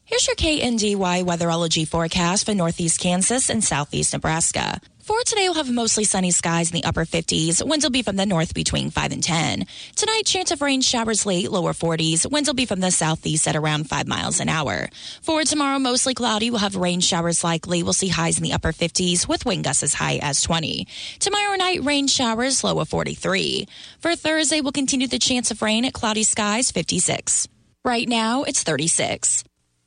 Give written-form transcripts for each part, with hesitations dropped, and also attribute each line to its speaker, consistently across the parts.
Speaker 1: Here's your KNDY weatherology forecast for northeast Kansas and southeast Nebraska. For today, we'll have mostly sunny skies in the upper 50s. Winds will be from the north between 5 and 10. Tonight, chance of rain showers late, lower 40s. Winds will be from the southeast at around 5 miles an hour. For tomorrow, mostly cloudy. We'll have rain showers likely. We'll see highs in the upper 50s with wind gusts as high as 20. Tomorrow night, rain showers, low of 43. For Thursday, we'll continue the chance of rain at cloudy skies, 56. Right now, it's 36.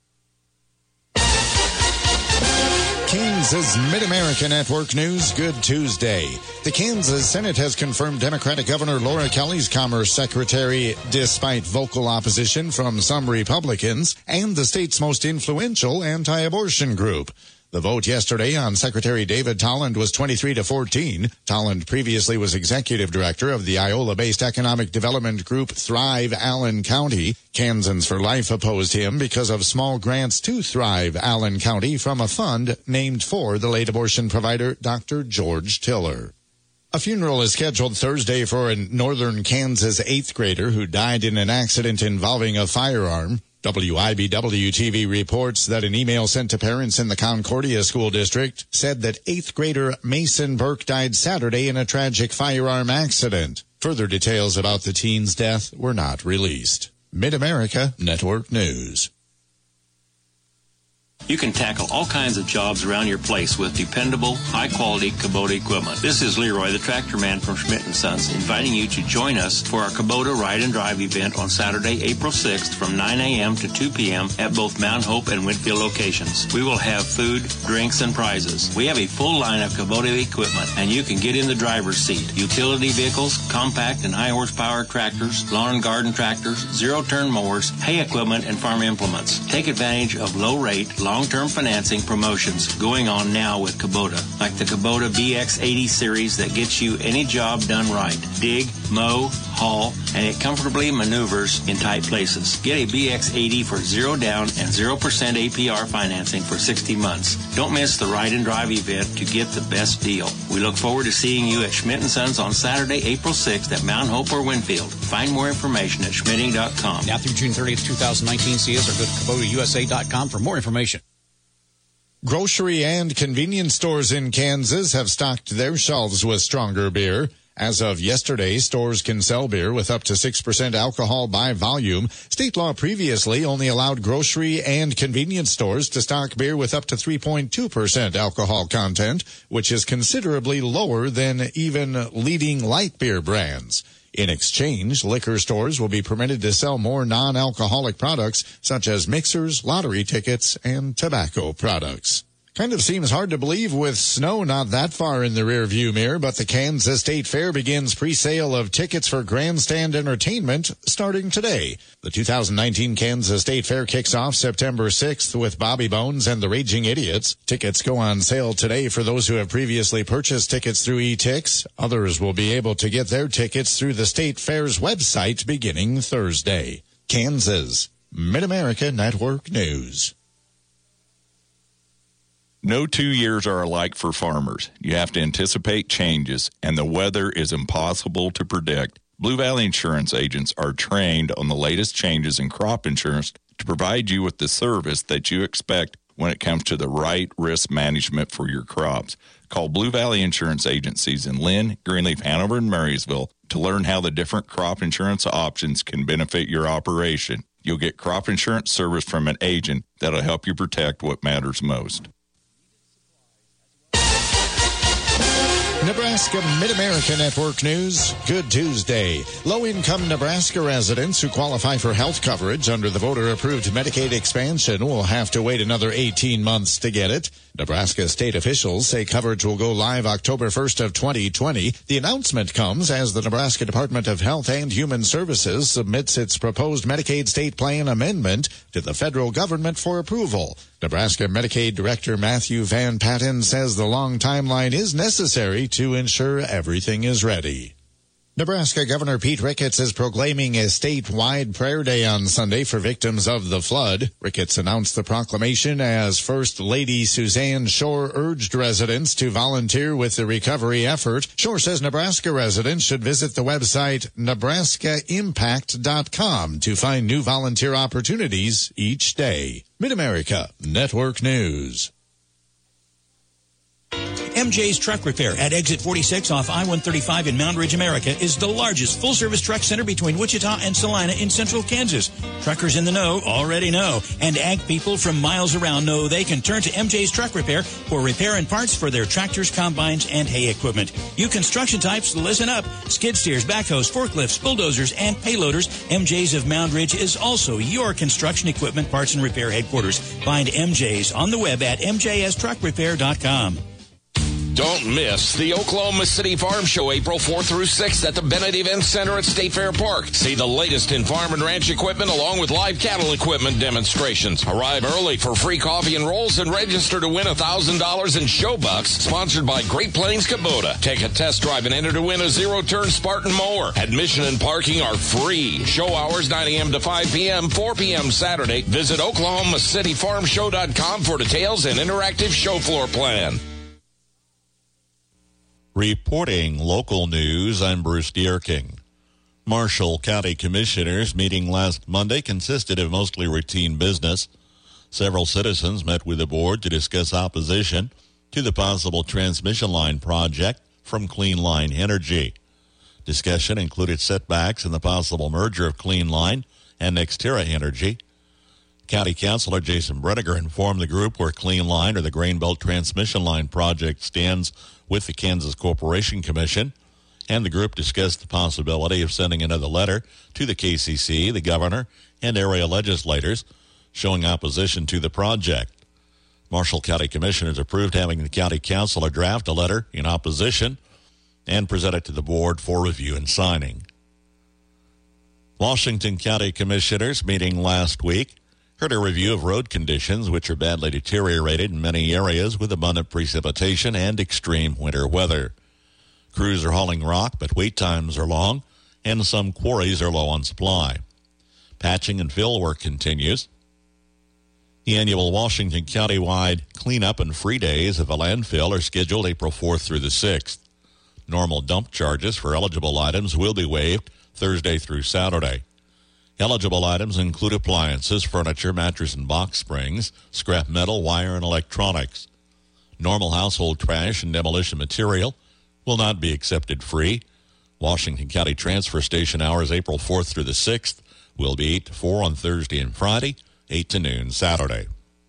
Speaker 2: Kansas Mid-America Network News, good Tuesday. The Kansas Senate has confirmed Democratic Governor Laura Kelly's Commerce Secretary, despite vocal opposition from some Republicans and the state's most influential anti-abortion group. The vote yesterday on Secretary David Tolland was 23-14. Tolland previously was executive director of the Iola-based economic development group Thrive Allen County. Kansans for Life opposed him because of small grants to Thrive Allen County from a fund named for the late abortion provider Dr. George Tiller. A funeral is scheduled Thursday for a northern Kansas 8th grader who died in an accident involving a firearm. WIBW-TV reports that an email sent to parents in the Concordia School District said that 8th grader Mason Burke died Saturday in a tragic firearm accident. Further details about the teen's death were not released. Mid-America Network News.
Speaker 3: You can tackle all kinds of jobs around your place with dependable, high-quality Kubota equipment. This is Leroy, the tractor man from Schmidt & Sons, inviting you to join us for our Kubota Ride and Drive event on Saturday, April 6th from 9 a.m. to 2 p.m. at both Mount Hope and Whitfield locations. We will have food, drinks, and prizes. We have a full line of Kubota equipment, and you can get in the driver's seat. Utility vehicles, compact and high-horsepower tractors, lawn and garden tractors, zero-turn mowers, hay equipment, and farm implements. Take advantage of low-rate, long-term financing promotions going on now with Kubota, like the Kubota BX80 series that gets you any job done right. Dig, mow, haul, and it comfortably maneuvers in tight places. Get a BX80 for 0 down and 0% APR financing for 60 months. Don't miss the Ride and Drive event to get the best deal. We look forward to seeing you at Schmidt & Sons on Saturday, April 6th at Mount Hope or Winfield. Find more information at schmitting.com.
Speaker 4: Now through June 30th, 2019, see us or go to KubotaUSA.com for more information.
Speaker 2: Grocery and convenience stores in Kansas have stocked their shelves with stronger beer. As of yesterday, stores can sell beer with up to 6% alcohol by volume. State law previously only allowed grocery and convenience stores to stock beer with up to 3.2% alcohol content, which is considerably lower than even leading light beer brands. In exchange, liquor stores will be permitted to sell more non-alcoholic products such as mixers, lottery tickets, and tobacco products. Kind of seems hard to believe with snow not that far in the rearview mirror, but the Kansas State Fair begins pre-sale of tickets for grandstand entertainment starting today. The 2019 Kansas State Fair kicks off September 6th with Bobby Bones and the Raging Idiots. Tickets go on sale today for those who have previously purchased tickets through eTix. Others will be able to get their tickets through the State Fair's website beginning Thursday. Kansas, Mid-America Network News.
Speaker 5: No 2 years are alike for farmers. You have to anticipate changes, and the weather is impossible to predict. Blue Valley Insurance agents are trained on the latest changes in crop insurance to provide you with the service that you expect when it comes to the right risk management for your crops. Call Blue Valley Insurance agencies in Lynn, Greenleaf, Hanover, and Marysville to learn how the different crop insurance options can benefit your operation. You'll get crop insurance service from an agent that'll help you protect what matters most.
Speaker 2: Nebraska Mid-America Network News, good Tuesday. Low-income Nebraska residents who qualify for health coverage under the voter-approved Medicaid expansion will have to wait another 18 months to get it. Nebraska state officials say coverage will go live October 1st of 2020. The announcement comes as the Nebraska Department of Health and Human Services submits its proposed Medicaid state plan amendment to the federal government for approval. Nebraska Medicaid Director Matthew Van Patten says the long timeline is necessary to ensure everything is ready. Nebraska Governor Pete Ricketts is proclaiming a statewide prayer day on Sunday for victims of the flood. Ricketts announced the proclamation as First Lady Suzanne Shore urged residents to volunteer with the recovery effort. Shore says Nebraska residents should visit the website nebraskaimpact.com to find new volunteer opportunities each day. Mid-America Network News.
Speaker 6: MJ's Truck Repair at Exit 46 off I-135 in Mound Ridge, America is the largest full-service truck center between Wichita and Salina in central Kansas. Truckers in the know already know, and ag people from miles around know they can turn to MJ's Truck Repair for repair and parts for their tractors, combines, and hay equipment. You construction types, listen up. Skid steers, backhoes, forklifts, bulldozers, and payloaders. MJ's of Mound Ridge is also your construction equipment parts and repair headquarters. Find MJ's on the web at mjstruckrepair.com.
Speaker 7: Don't miss the Oklahoma City Farm Show April 4th through 6th at the Bennett Event Center at State Fair Park. See the latest in farm and ranch equipment along with live cattle equipment demonstrations. Arrive early for free coffee and rolls and register to win $1,000 in show bucks, sponsored by Great Plains Kubota. Take a test drive and enter to win a zero-turn Spartan mower. Admission and parking are free. Show hours 9 a.m. to 5 p.m., 4 p.m. Saturday. Visit OklahomaCityFarmShow.com for details and interactive show floor plan.
Speaker 8: Reporting local news, I'm Bruce Dierking. Marshall County Commissioners meeting last Monday consisted of mostly routine business. Several citizens met with the board to discuss opposition to the possible transmission line project from Clean Line Energy. Discussion included setbacks in the possible merger of Clean Line and NextEra Energy. County Councilor Jason Brediger informed the group where Clean Line or the Grain Belt Transmission Line project stands with the Kansas Corporation Commission, and the group discussed the possibility of sending another letter to the KCC, the governor, and area legislators showing opposition to the project. Marshall County Commissioners approved having the county councilor draft a letter in opposition and present it to the board for review and signing. Washington County Commissioners meeting last week heard a review of road conditions, which are badly deteriorated in many areas with abundant precipitation and extreme winter weather. Crews are hauling rock, but wait times are long, and some quarries are low on supply. Patching and fill work continues. The annual Washington County-wide cleanup and free days of a landfill are scheduled April 4th through the 6th. Normal dump charges for eligible items will be waived Thursday through Saturday. Eligible items include appliances, furniture, mattress and box springs, scrap metal, wire, and electronics. Normal household trash and demolition material will not be accepted free. Washington County Transfer Station hours April 4th through the 6th will be 8 to 4 on Thursday and Friday, 8 to noon Saturday.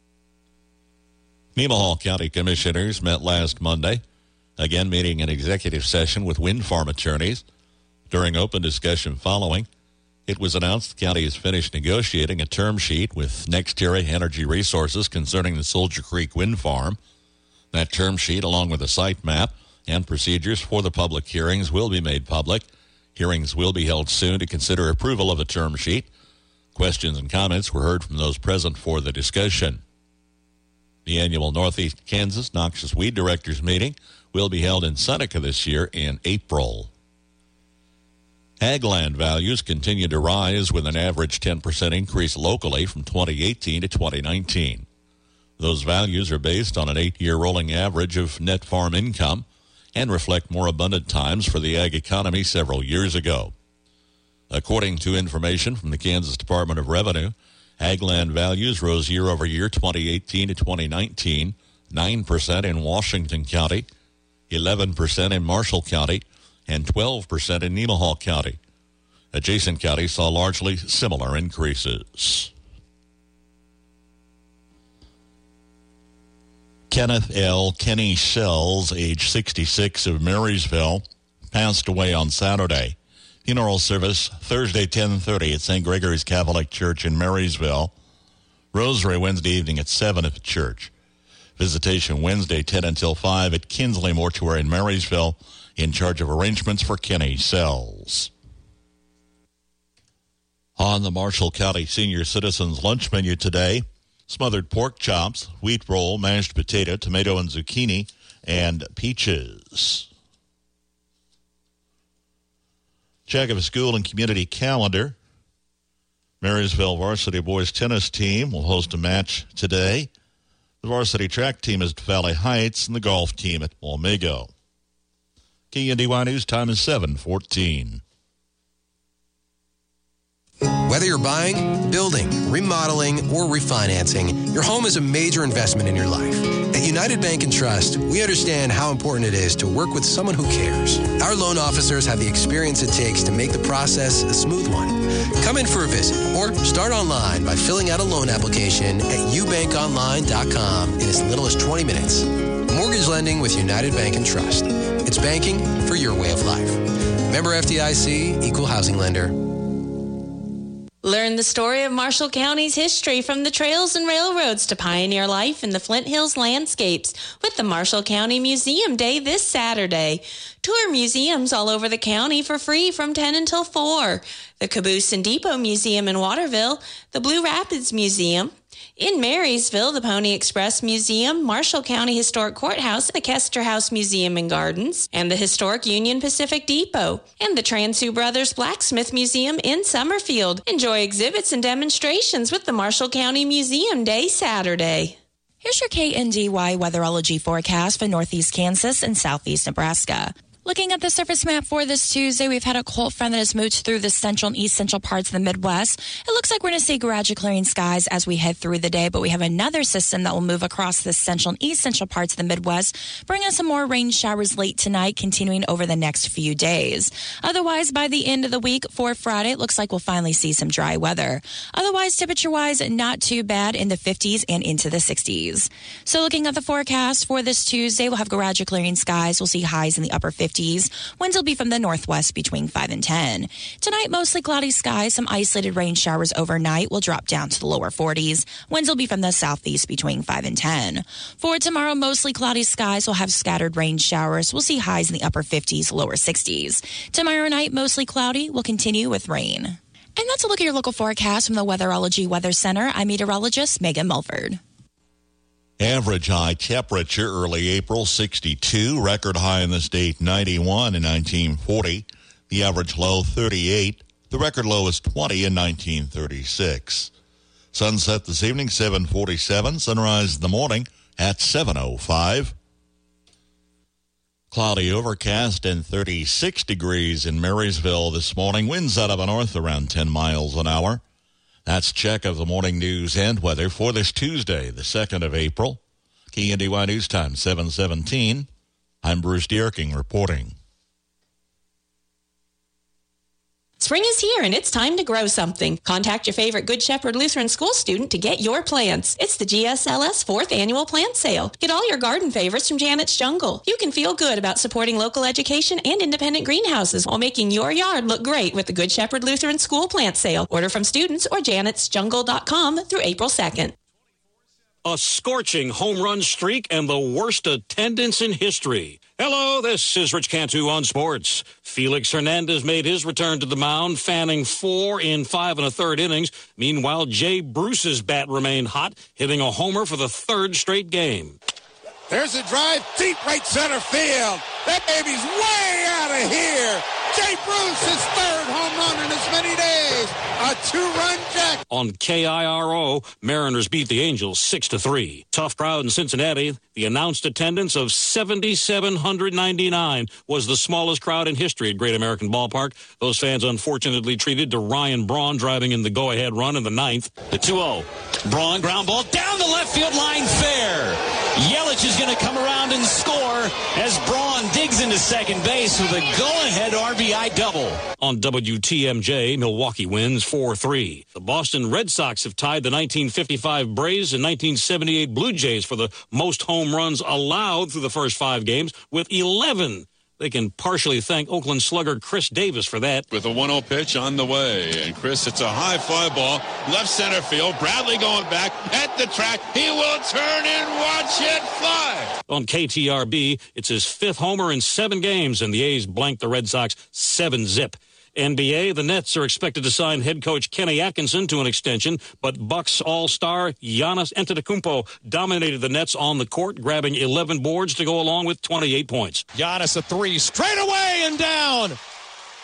Speaker 8: Nemaha County Commissioners met last Monday, again meeting an executive session with wind farm attorneys. During open discussion following, it was announced the county has finished negotiating a term sheet with NextEra Energy Resources concerning the Soldier Creek Wind Farm. That term sheet, along with a site map and procedures for the public hearings, will be made public. Hearings will be held soon to consider approval of the term sheet. Questions and comments were heard from those present for the discussion. The annual Northeast Kansas Noxious Weed Directors meeting will be held in Seneca this year in April. Ag land values continue to rise with an average 10% increase locally from 2018 to 2019. Those values are based on an 8-year rolling average of net farm income and reflect more abundant times for the ag economy several years ago. According to information from the Kansas Department of Revenue, ag land values rose year over year 2018 to 2019, 9% in Washington County, 11% in Marshall County, and 12% in Nemaha County. Adjacent counties saw largely similar increases. Kenneth L. Kenny Sells, age 66, of Marysville, passed away on Saturday. Funeral service Thursday 10:30 at St. Gregory's Catholic Church in Marysville. Rosary Wednesday evening at 7 at the church. Visitation Wednesday 10 until 5 at Kinsley Mortuary in Marysville, in charge of arrangements for Kenny Sells. On the Marshall County Senior Citizens lunch menu today, smothered pork chops, wheat roll, mashed potato, tomato and zucchini, and peaches. Check of a school and community calendar. Marysville varsity boys tennis team will host a match today. The varsity track team is at Valley Heights and the golf team at Walmego. KNDY News time is 7:14.
Speaker 9: Whether you're buying, building, remodeling, or refinancing, your home is a major investment in your life. At United Bank and Trust, we understand how important it is to work with someone who cares. Our loan officers have the experience it takes to make the process a smooth one. Come in for a visit or start online by filling out a loan application at ubankonline.com in as little as 20 minutes. Mortgage lending with United Bank and Trust. It's banking for your way of life. Member FDIC, Equal Housing Lender.
Speaker 10: Learn the story of Marshall County's history from the trails and railroads to pioneer life in the Flint Hills landscapes with the Marshall County Museum Day this Saturday. Tour museums all over the county for free from 10 until 4. The Caboose and Depot Museum in Waterville, the Blue Rapids Museum, in Marysville, the Pony Express Museum, Marshall County Historic Courthouse, the Kester House Museum and Gardens, and the Historic Union Pacific Depot, and the Transu Brothers Blacksmith Museum in Summerfield. Enjoy exhibits and demonstrations with the Marshall County Museum Day Saturday.
Speaker 1: Here's your KNDY weatherology forecast for northeast Kansas and southeast Nebraska. Looking at the surface map for this Tuesday, we've had a cold front that has moved through the central and east central parts of the Midwest. It looks like we're going to see gradual clearing skies as we head through the day, but we have another system that will move across the central and east central parts of the Midwest, bringing us some more rain showers late tonight, continuing over the next few days. Otherwise, by the end of the week for Friday, it looks like we'll finally see some dry weather. Otherwise, temperature-wise, not too bad in the 50s and into the 60s. So looking at the forecast for this Tuesday, we'll have gradual clearing skies. We'll see highs in the upper 50s. Winds will be from the northwest between 5 and 10. Tonight, mostly cloudy skies. Some isolated rain showers overnight will drop down to the lower 40s. Winds will be from the southeast between 5 and 10. For tomorrow, mostly cloudy skies. We'll have scattered rain showers. We'll see highs in the upper 50s, lower 60s. Tomorrow night, mostly cloudy. We'll continue with rain. And that's a look at your local forecast from the Weatherology Weather Center. I'm meteorologist Megan Mulford.
Speaker 8: Average high temperature early April, 62. Record high in the state, 91 in 1940. The average low, 38. The record low is 20 in 1936. Sunset this evening, 7:47. Sunrise in the morning at 7:05. Cloudy overcast and 36 degrees in Marysville this morning. Winds out of the north around 10 miles an hour. That's check of the morning news and weather for this Tuesday, the 2nd of April. KNDY News Time, 7:17. I'm Bruce Dierking reporting.
Speaker 10: Spring is here and it's time to grow something. Contact your favorite Good Shepherd Lutheran School student to get your plants. It's the GSLS 4th Annual Plant Sale. Get all your garden favorites from Janet's Jungle. You can feel good about supporting local education and independent greenhouses while making your yard look great with the Good Shepherd Lutheran School Plant Sale. Order from students or janetsjungle.com through April 2nd.
Speaker 11: A scorching home run streak and the worst attendance in history. Hello, this is Rich Cantu on sports. Felix Hernandez made his return to the mound, fanning 4 in 5 1/3 innings. Meanwhile, Jay Bruce's bat remained hot, hitting a homer for the 3rd straight game.
Speaker 12: There's a drive deep right center field. That baby's way out of here. Jay Bruce, his 3rd home run in as many days. A 2-run jack.
Speaker 11: On KIRO, Mariners beat the Angels 6-3. Tough crowd in Cincinnati. The announced attendance of 7,799 was the smallest crowd in history at Great American Ballpark. Those fans unfortunately treated to Ryan Braun driving in the go-ahead run in the 9th.
Speaker 4: The 2-0. Braun ground ball down the left field line, fair. Yelich is going to come around and score as Braun digs into second base with a go-ahead RBI double.
Speaker 11: On WTMJ, Milwaukee wins 4-3. The Boston Red Sox have tied the 1955 Braves and 1978 Blue Jays for the most home runs allowed through the first 5 games with 11. They can partially thank Oakland slugger Chris Davis for that.
Speaker 13: With a 1-0 pitch on the way. And Chris, it's a high fly ball. Left center field. Bradley going back at the track. He will turn and watch it fly.
Speaker 11: On KTRB, it's his 5th homer in 7 games, and the A's blanked the Red Sox 7-0. NBA, the Nets are expected to sign head coach Kenny Atkinson to an extension, but Bucks all-star Giannis Antetokounmpo dominated the Nets on the court, grabbing 11 boards to go along with 28 points.
Speaker 14: Giannis a 3 straight away and down.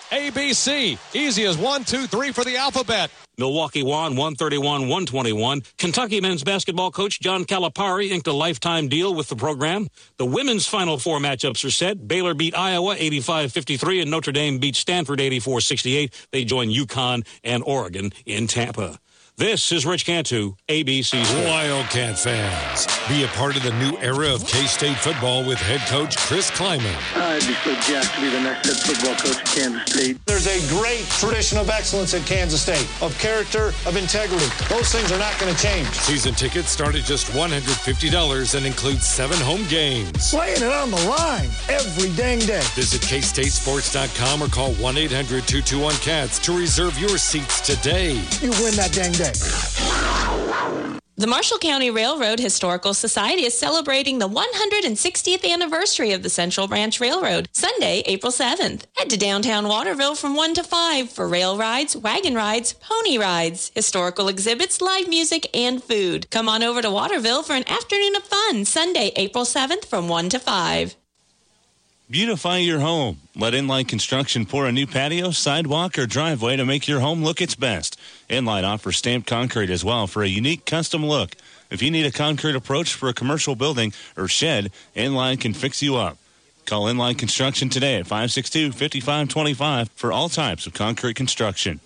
Speaker 14: ABC. Easy as 1, 2, 3 for the alphabet.
Speaker 11: Milwaukee won 131-121. Kentucky men's basketball coach John Calipari inked a lifetime deal with the program. The women's Final Four matchups are set. Baylor beat Iowa 85-53, and Notre Dame beat Stanford 84-68. They join UConn and Oregon in Tampa. This is Rich Cantu, ABC Sports.
Speaker 15: Wildcat fans, be a part of the new era of K-State football with head coach Chris Kleiman.
Speaker 16: I'd be so jacked to be the next head football coach at Kansas State.
Speaker 17: There's a great tradition of excellence at Kansas State, of character, of integrity. Those things are not going to change.
Speaker 15: Season tickets start at just $150 and include 7 home games.
Speaker 16: Playing it on the line every dang day.
Speaker 15: Visit KStateSports.com or call 1-800-221-CATS to reserve your seats today.
Speaker 16: You win that dang day.
Speaker 10: The Marshall County Railroad Historical Society is celebrating the 160th anniversary of the Central Branch Railroad, Sunday, April 7th. Head to downtown Waterville from 1 to 5 for rail rides, wagon rides, pony rides, historical exhibits, live music, and food. Come on over to Waterville for an afternoon of fun, Sunday, April 7th from 1 to 5.
Speaker 18: Beautify your home. Let Inline Construction pour a new patio, sidewalk, or driveway to make your home look its best. Inline offers stamped concrete as well for a unique custom look. If you need a concrete approach for a commercial building or shed, Inline can fix you up. Call Inline Construction today at 562-5525 for all types of concrete construction.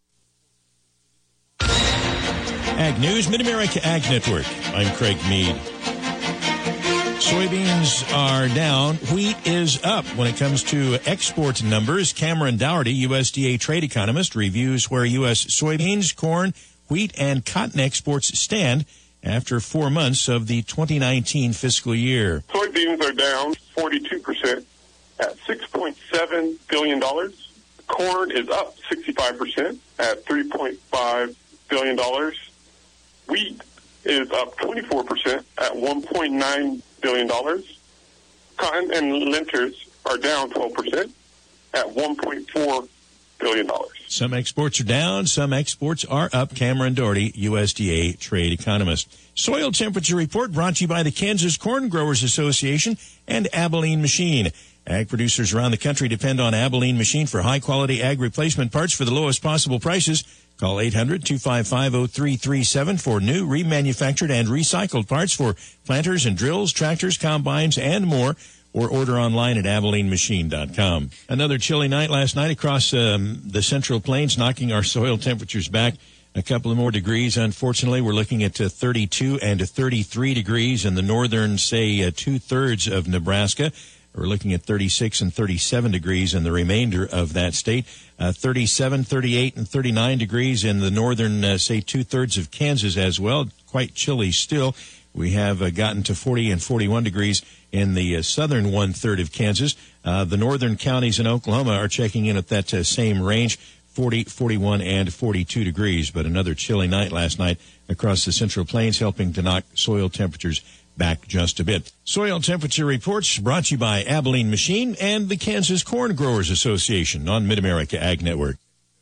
Speaker 6: Ag News, Mid-America Ag Network. I'm Craig Meade. Soybeans are down. Wheat is up. When it comes to export numbers, Cameron Dougherty, USDA trade economist, reviews where U.S. soybeans, corn, wheat, and cotton exports stand after 4 months of the 2019 fiscal year.
Speaker 19: Soybeans are down 42% at $6.7 billion. Corn is up 65% at $3.5 billion. Wheat is up 24% at $1.9 billion. Cotton and linters are down 12% at $1.4 billion.
Speaker 6: Some exports are down, some exports are up. Cameron Dougherty, USDA trade economist. Soil temperature report brought to you by the Kansas Corn Growers Association and Abilene Machine. Ag producers around the country depend on Abilene Machine for high-quality ag replacement parts for the lowest possible prices. Call 800-255-0337 for new, remanufactured, and recycled parts for planters and drills, tractors, combines, and more, or order online at AbileneMachine.com. Another chilly night last night across the Central Plains, knocking our soil temperatures back a couple of more degrees. Unfortunately, we're looking at 32 and 33 degrees in the northern, say, two-thirds of Nebraska. We're looking at 36 and 37 degrees in the remainder of that state. 37, 38, and 39 degrees in the northern, say, two-thirds of Kansas as well. Quite chilly still. We have gotten to 40 and 41 degrees in the southern one-third of Kansas. The northern counties in Oklahoma are checking in at that same range, 40, 41, and 42 degrees. But another chilly night last night across the Central Plains, helping to knock soil temperatures back just a bit. Soil temperature reports brought to you by Abilene Machine and the Kansas Corn Growers Association on Mid-America Ag Network.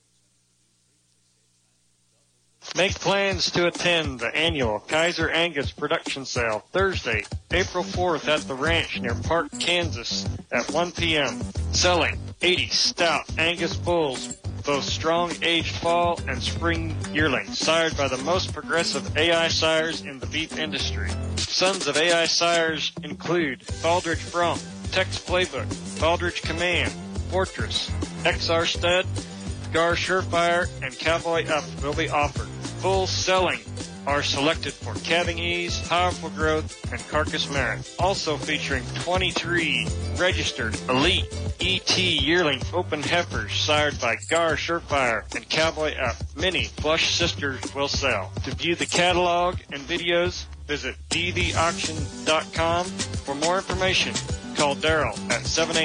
Speaker 20: Make plans to attend the annual Kaiser Angus Production Sale Thursday, April 4th at the ranch near Park, Kansas at 1 p.m. Selling 80 stout Angus bulls, both strong aged fall and spring yearlings, sired by the most progressive AI sires in the beef industry. Sons of AI sires include Baldridge Bronc, Tex Playbook, Baldridge Command, Fortress, XR Stud, Gar Surefire, and Cowboy Up will be offered. Bulls selling are selected for calving ease, powerful growth, and carcass merit. Also featuring 23 registered elite ET yearling open heifers sired by Gar Surefire and Cowboy Up. Many flush sisters will sell. To view the catalog and videos, visit dvauction.com. For more information, call Daryl at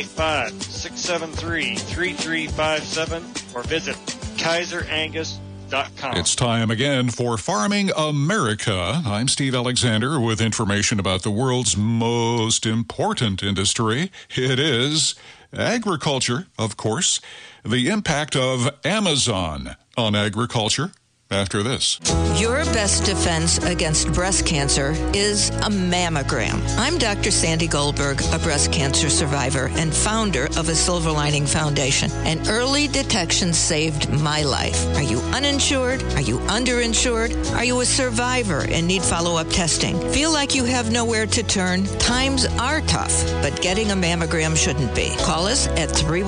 Speaker 20: 785-673-3357 or visit KaiserAngus.com.
Speaker 21: It's time again for Farming America. I'm Steve Alexander with information about the world's most important industry. It is agriculture, of course. The impact of Amazon on agriculture. after this.
Speaker 3: Your best defense against breast cancer is a mammogram. I'm Dr. Sandy Goldberg, a breast cancer survivor and founder of a Silver Lining Foundation. And early detection saved my life. Are you uninsured? Are you underinsured? Are you a survivor and need follow-up testing? Feel like you have nowhere to turn? Times are tough, but getting a mammogram shouldn't be. Call us at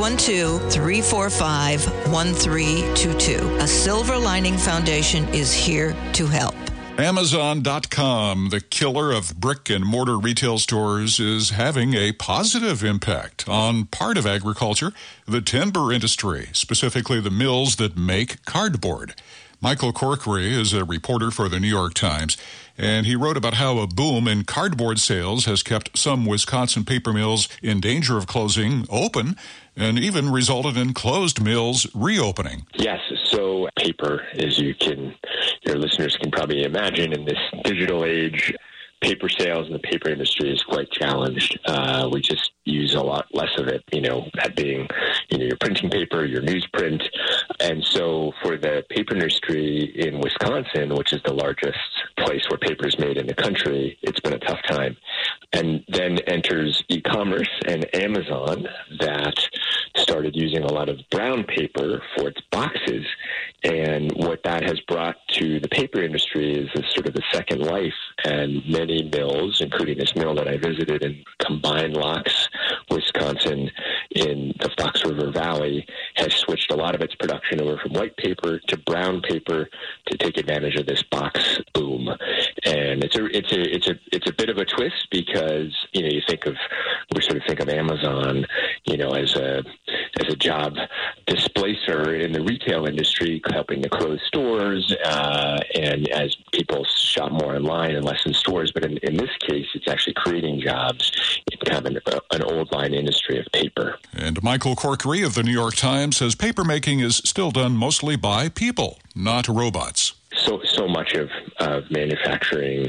Speaker 3: 312-345-1322. A Silver Lining Foundation is here to help.
Speaker 21: Amazon.com, the killer of brick and mortar retail stores, is having a positive impact on part of agriculture, the timber industry, specifically the mills that make cardboard. Michael Corkery is a reporter for the New York Times, and he wrote about how a boom in cardboard sales has kept some Wisconsin paper mills in danger of closing open and even resulted in closed mills reopening.
Speaker 22: Yes, so paper, as your listeners can probably imagine, in this digital age, paper sales in the paper industry is quite challenged. We just use a lot less of it, that being, your printing paper, your newsprint. And so for the paper industry in Wisconsin, which is the largest place where paper is made in the country, it's been a tough time. And then enters e-commerce and Amazon that started using a lot of brown paper for its boxes. And what that has brought to the paper industry is a sort of a second life. And many mills, including this mill that I visited in Combine Locks, Wisconsin, in the Fox River Valley, has switched a lot of its production over from white paper to brown paper to take advantage of this box boom. And it's a bit of a twist because we sort of think of Amazon as a job displacer in the retail industry, helping to close stores and as people shop more online and less in stores. But in this case, it's actually creating jobs in kind of an old line industry of paper.
Speaker 21: And Michael Corkery of the New York Times says papermaking is still done mostly by people, not robots.
Speaker 22: So much of manufacturing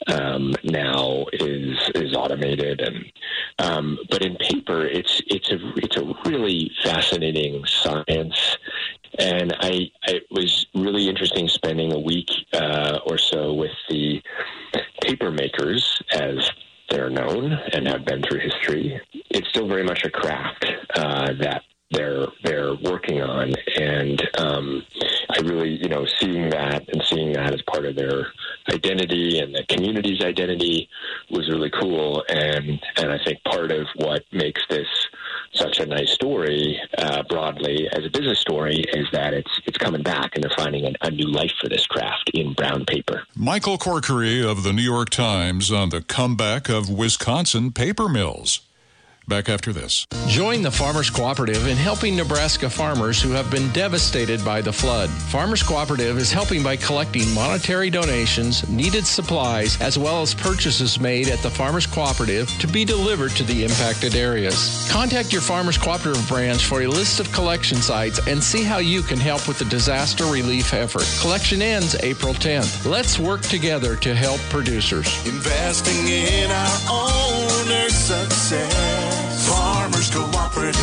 Speaker 22: now is automated, and but in paper, it's a really fascinating science. And it was really interesting spending a week or so with the paper makers, as they're known and have been through history. It's still very much a craft that they're working on, and I really, seeing that as part of their identity and the community's identity was really cool, and I think part of what makes this such a nice story broadly as a business story is that it's coming back, and they're finding a new life for this craft in brown paper.
Speaker 21: Michael Corkery of the New York Times on the comeback of Wisconsin paper mills. Back after this.
Speaker 23: Join the Farmers Cooperative in helping Nebraska farmers who have been devastated by the flood. Farmers Cooperative is helping by collecting monetary donations, needed supplies, as well as purchases made at the Farmers Cooperative to be delivered to the impacted areas. Contact your Farmers Cooperative branch for a list of collection sites and see how you can help with the disaster relief effort. Collection ends April 10th. Let's work together to help producers.
Speaker 24: Investing in our owner's success. Farmers Cooperative.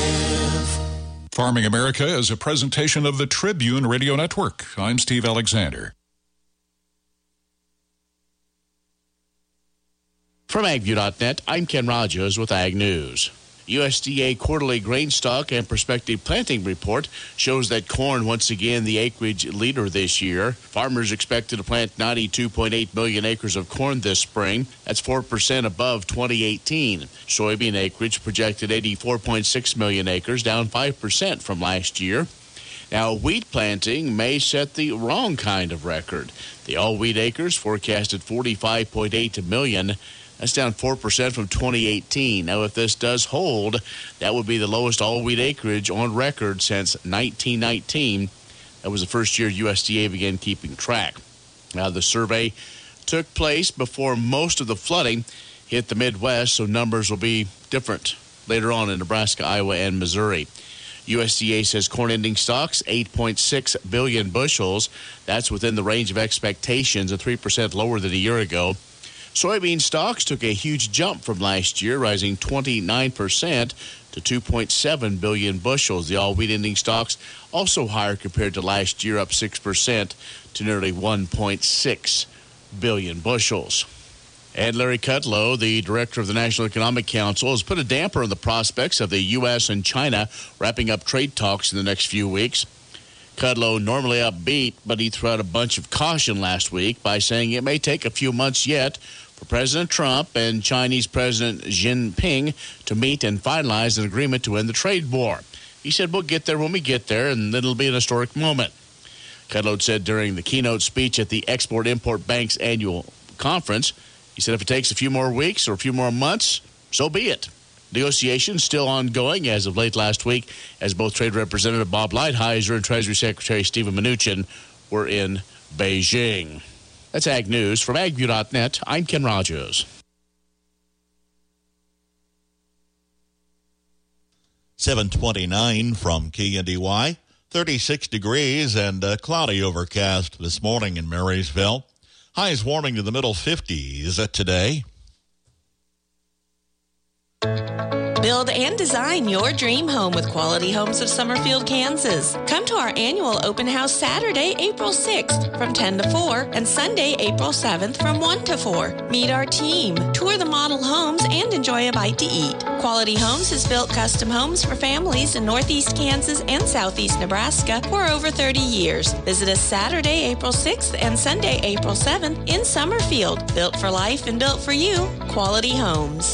Speaker 21: Farming America is a presentation of the Tribune Radio Network. I'm Steve Alexander.
Speaker 25: From AgView.net, I'm Ken Rogers with Ag News. USDA quarterly grain stock and prospective planting report shows that corn once again the acreage leader this year. Farmers expected to plant 92.8 million acres of corn this spring. That's 4% above 2018. Soybean acreage projected 84.6 million acres, down 5% from last year. Now, wheat planting may set the wrong kind of record. The all-wheat acres forecasted 45.8 million. That's down 4% from 2018. Now, if this does hold, that would be the lowest all-wheat acreage on record since 1919. That was the first year USDA began keeping track. Now, the survey took place before most of the flooding hit the Midwest, so numbers will be different later on in Nebraska, Iowa, and Missouri. USDA says corn ending stocks, 8.6 billion bushels. That's within the range of expectations, and 3% lower than a year ago. Soybean stocks took a huge jump from last year, rising 29% to 2.7 billion bushels. The all-wheat ending stocks also higher compared to last year, up 6% to nearly 1.6 billion bushels. And Larry Kudlow, the director of the National Economic Council, has put a damper on the prospects of the U.S. and China wrapping up trade talks in the next few weeks. Kudlow, normally upbeat, but he threw out a bunch of caution last week by saying it may take a few months yet for President Trump and Chinese President Xi Jinping to meet and finalize an agreement to end the trade war. He said, we'll get there when we get there, and it'll be an historic moment. Kudlow said during the keynote speech at the Export-Import Bank's annual conference, he said if it takes a few more weeks or a few more months, so be it. Negotiations still ongoing as of late last week, as both Trade Representative Bob Lighthizer and Treasury Secretary Stephen Mnuchin were in Beijing. That's Ag News. From AgView.net, I'm Ken Rogers.
Speaker 8: 729 from KNDY. 36 degrees and cloudy overcast this morning in Marysville. Highs warming to the middle 50s today.
Speaker 10: Build and design your dream home with Quality Homes of Summerfield, Kansas. Come to our annual open house Saturday, April 6th from 10 to 4 and Sunday, April 7th from 1 to 4. Meet our team, tour the model homes, and enjoy a bite to eat. Quality Homes has built custom homes for families in Northeast Kansas and Southeast Nebraska for over 30 years. Visit us Saturday, April 6th and Sunday, April 7th in Summerfield. Built for life and built for you. Quality Homes.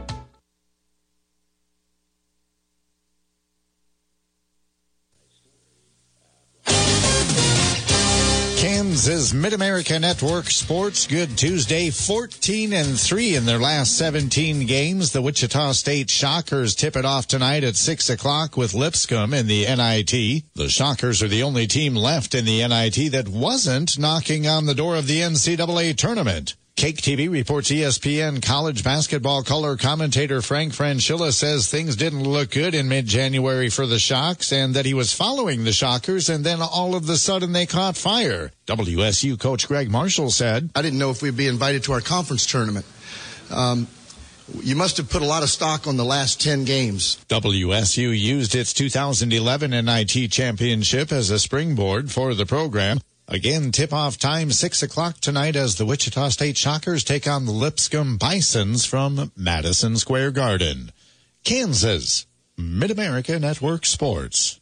Speaker 1: Kansas Mid-America Network Sports. Good Tuesday. 14-3 in their last 17 games. The Wichita State Shockers tip it off tonight at 6 o'clock with Lipscomb in the NIT. The Shockers are the only team left in the NIT that wasn't knocking on the door of the NCAA tournament. Cake TV reports ESPN college basketball color commentator Frank Fraschilla says things didn't look good in mid-January for the Shocks and that he was following the Shockers and then all of a sudden they caught fire. WSU coach Greg Marshall said,
Speaker 2: I didn't know if we'd be invited to our conference tournament. You must have put a lot of stock on the last 10 games.
Speaker 1: WSU used its 2011 NIT championship as a springboard for the program. Again, tip-off time 6 o'clock tonight as the Wichita State Shockers take on the Lipscomb Bisons from Madison Square Garden. Kansas, Mid-America Network Sports.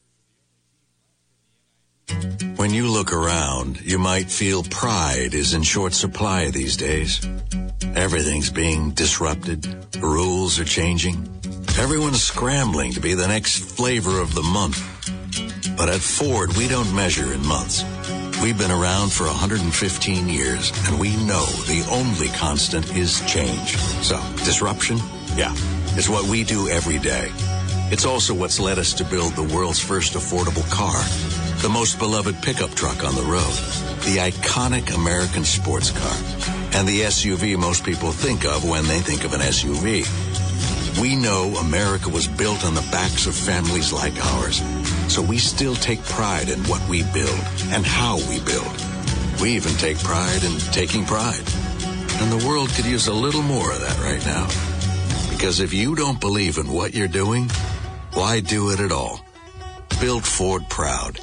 Speaker 5: When you look around, you might feel pride is in short supply these days. Everything's being disrupted. The rules are changing. Everyone's scrambling to be the next flavor of the month. But at Ford, we don't measure in months. We've been around for 115 years, and we know the only constant is change. So, disruption? Yeah, it's what we do every day. It's also what's led us to build the world's first affordable car, the most beloved pickup truck on the road, the iconic American sports car, and the SUV most people think of when they think of an SUV. We know America was built on the backs of families like ours, so we still take pride in what we build and how we build. We even take pride in taking pride. And the world could use a little more of that right now. Because if you don't believe in what you're doing, why do it at all? Build Ford proud.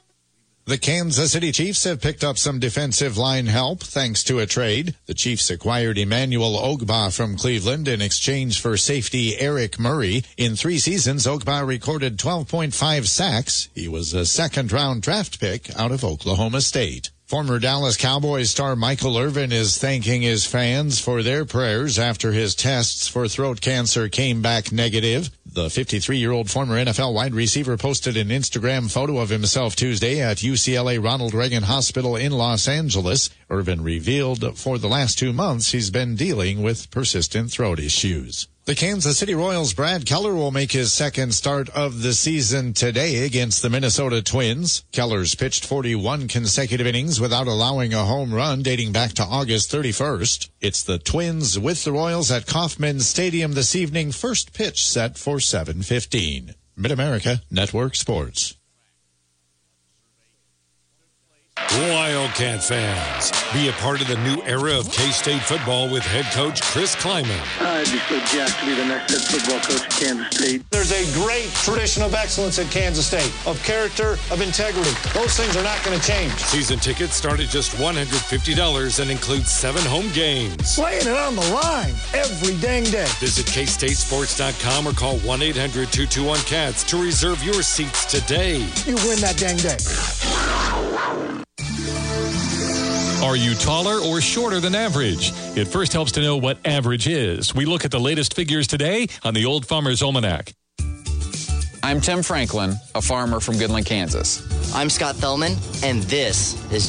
Speaker 1: The Kansas City Chiefs have picked up some defensive line help thanks to a trade. The Chiefs acquired Emmanuel Ogbah from Cleveland in exchange for safety Eric Murray. In 3 seasons, Ogbah recorded 12.5 sacks. He was a second-round draft pick out of Oklahoma State. Former Dallas Cowboys star Michael Irvin is thanking his fans for their prayers after his tests for throat cancer came back negative. The 53-year-old former NFL wide receiver posted an Instagram photo of himself Tuesday at UCLA Ronald Reagan Hospital in Los Angeles. Irvin revealed for the last 2 months he's been dealing with persistent throat issues. The Kansas City Royals' Brad Keller will make his second start of the season today against the Minnesota Twins. Keller's pitched 41 consecutive innings without allowing a home run dating back to August 31st. It's the Twins with the Royals at Kauffman Stadium this evening. First pitch set for 7:15. Mid-America Network Sports.
Speaker 15: Wildcat fans, be a part of the new era of K-State football with head coach Chris Kleiman.
Speaker 16: I'd be so jacked to be the next head football coach at Kansas State.
Speaker 17: There's a great tradition of excellence at Kansas State, of character, of integrity. Those things are not going to change.
Speaker 15: Season tickets start at just $150 and include 7 home games.
Speaker 17: Laying it on the line every dang day.
Speaker 15: Visit KStateSports.com or call 1-800-221-CATS to reserve your seats today.
Speaker 17: You win that dang day.
Speaker 14: Are you taller or shorter than average? It first helps to know what average is. We look at the latest figures today on the Old Farmer's Almanac.
Speaker 4: I'm Tim Franklin, a farmer from Goodland, Kansas.
Speaker 7: I'm Scott Thellman, and this is